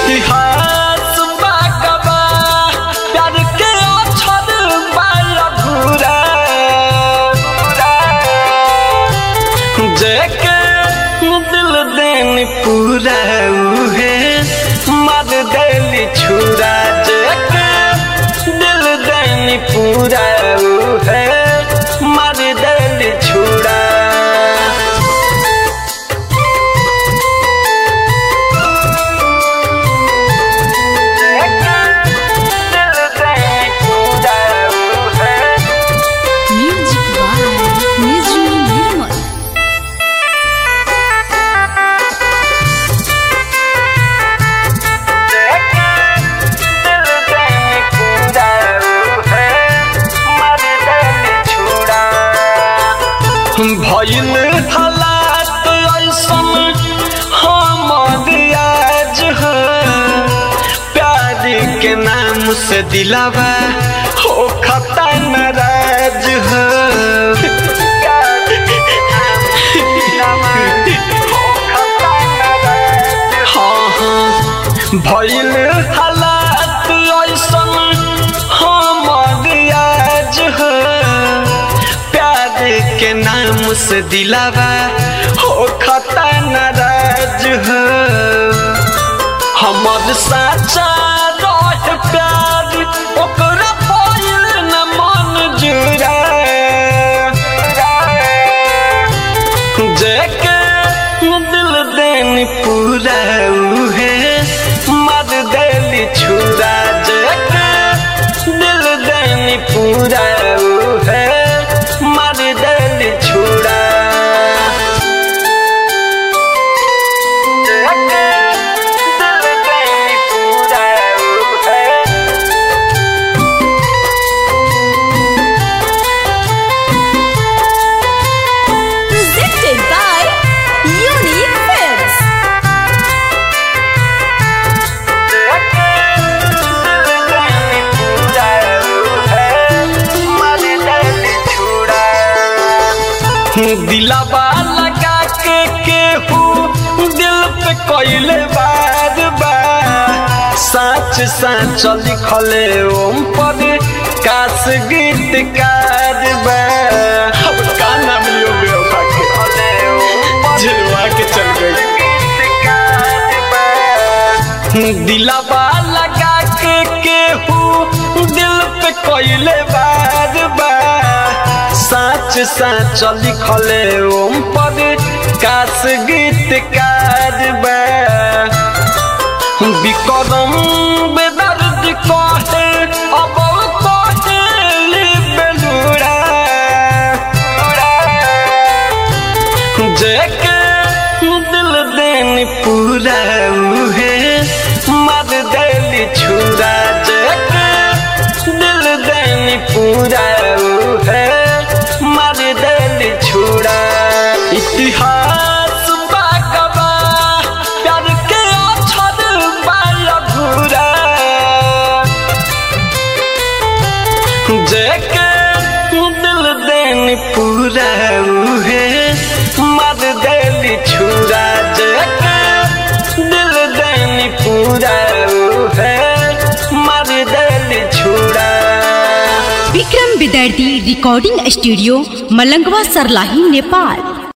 इतिहास बाकबा प्यार के अक्षर अधूरा जेके दिल देनी पूरा उहे मार देली छुरा जेके दिल देनी पूरा उहे मार देली छुरा भइल हालात ऐसन हमर आज है प्यार के नाम से दिलावा हो खता नाराज है हाँ हाँ भइल हालात ऐसन हमर आज है के नाम से दिलावा हो खता नाराज है हमर साचा रह प्यार ओकरा पाइल न मन जुरा जेके दिल देनी पूरा उहे मार देली छुरा जेके दिल देनी पूरा उहे मार देली छुरा Presented by Unique Films. दिलावा लगा के केहू दिल पे कोइले बार बार सच सच लिखले ओम पर काश गीतकार बा अब का नाम लियो बेवफा के झिलवा के चल गई दिलावा लगा के केहू दिल पे कोइले बार बार सच सच लिखले ओम पर काश गीतकार बा विक्रम बेदर्द कहे अब कहे बेलूरा जेके दिल देनी पूरा उहे मार देली छुरा जेके दिल देनी पूरा उहे मार देली छुरा इतिहास बाकबा प्यार के अक्षर अधूरा जेके दिल देनी पूरा उहे मार देली छुरा जेके दिल देनी पूरा उहे मार देली छुरा। Vikram Vidyarthi recording studio Malangwa Sarlahi Nepal.